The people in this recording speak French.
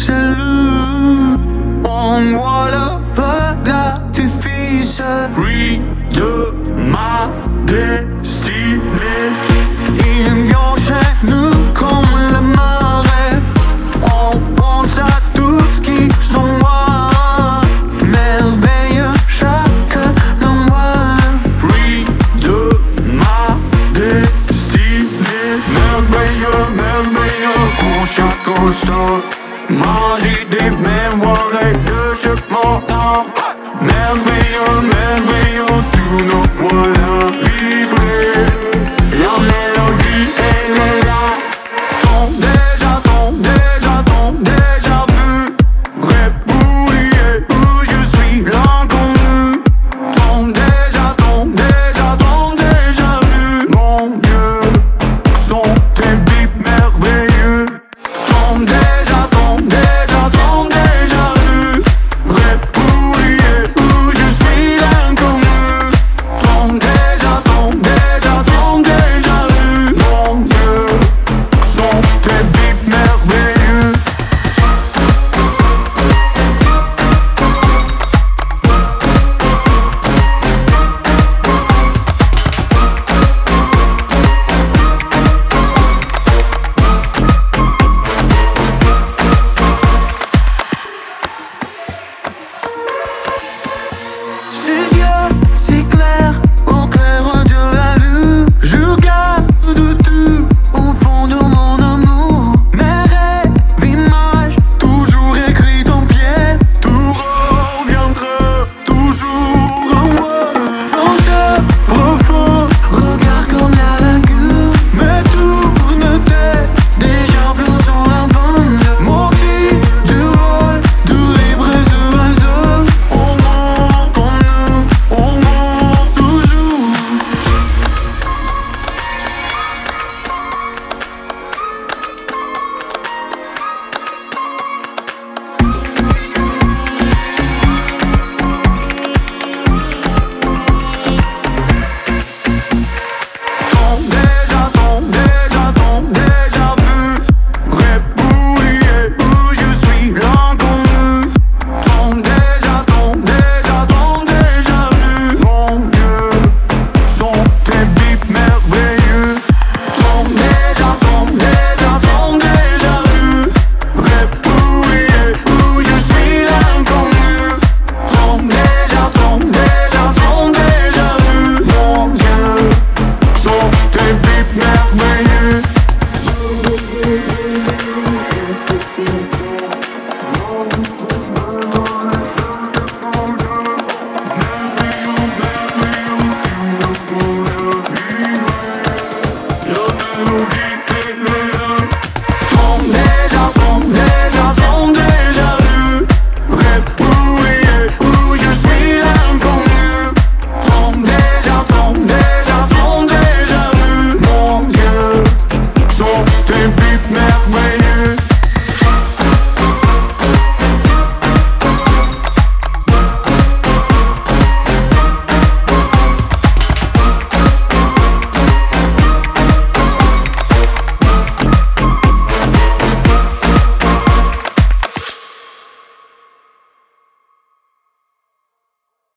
jaloux. On voit le peu d'artifice, fruit de ma destinée. Il vient chez nous comme la marée. On pense à tout ce qui s'envoie. Merveilleux chaque endroit. Fruit de ma destinée. Merveilleux, merveilleux pour chaque instant. Magie des mémoires et de chaque moment. Merveilleux.